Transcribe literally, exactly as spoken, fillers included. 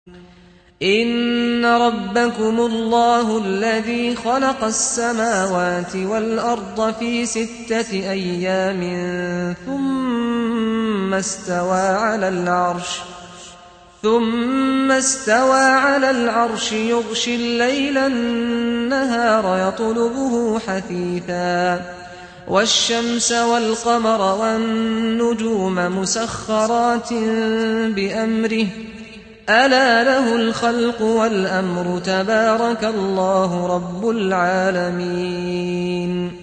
إن ربكم الله الذي خلق السماوات والأرض في ستة أيام ثم استوى على العرش ثم استوى على العرش يغشي الليل النهار يطلبه حثيثا والشمس والقمر والنجوم مسخرات بأمره ألا له الخلق والأمر تبارك الله رب العالمين.